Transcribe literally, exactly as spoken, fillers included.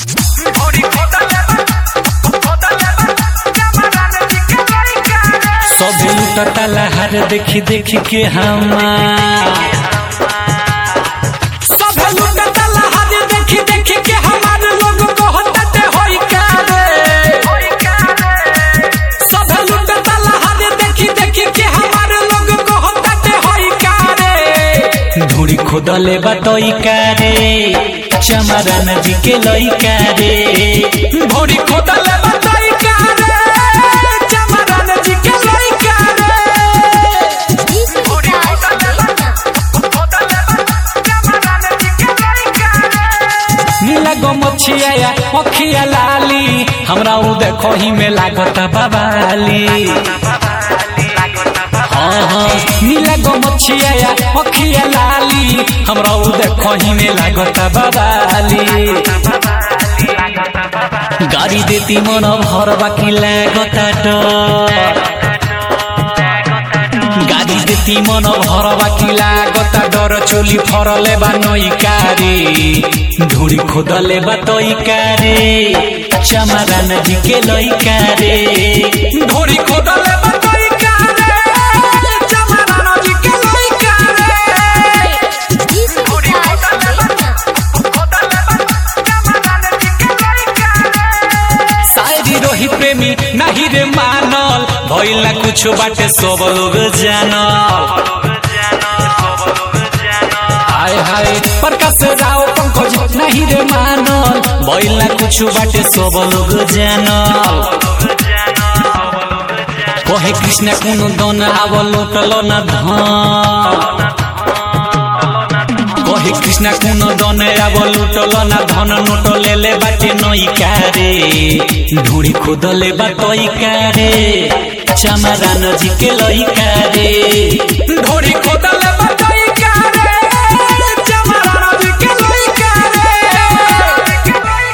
सब लुटता लहर देखी देखी के हमार सब लुटता लहर देखी देखी के हमार लोग कहते होई का रे सब लुटता लहर देखी देखी के हमार लोग कहते होई का रे धूड़ी खोदले बतई का रे चमरान जी के लइका रे धूड़ी खोदले बतई का रे चमरान जी के लइका रे नीला गमछिया अखिया लाली हमरा उ देखो ही में लागत बाबाली हाँ हाँ नीला गमछिया अखिया लाली हमरा उ देखो ही में लागत बाबाली गाड़ी देती मन भर बाकी लागता डर गाड़ी देती मन भर बाकी लागता डर चोली फरले बा नइका रे धूड़ी खोदले बा तइका रे चमरान जी के लइका रे धूड़ी खोदले बा तइका रे चमरान जी के लइका रे धूड़ी खोदले बा खोदले बा चमरान जी के लइका रे शायरी रोही प्रेमी नहीं रे मानल भइल ना कुछ बाटे सब लोग जानल हाय हाय प्रकाश राव पंकज नहीं रे मानल भइल ना कुछ बाटे सब लोग जानल कहे कृष्ण कोनो दन आव लुटल न धन कहे कृष्ण कोनो दन आव लुटल न धन नोट लेले बाटे नइका रे धूड़ी खोदले बा तइका रे चमरान जी के लइका रे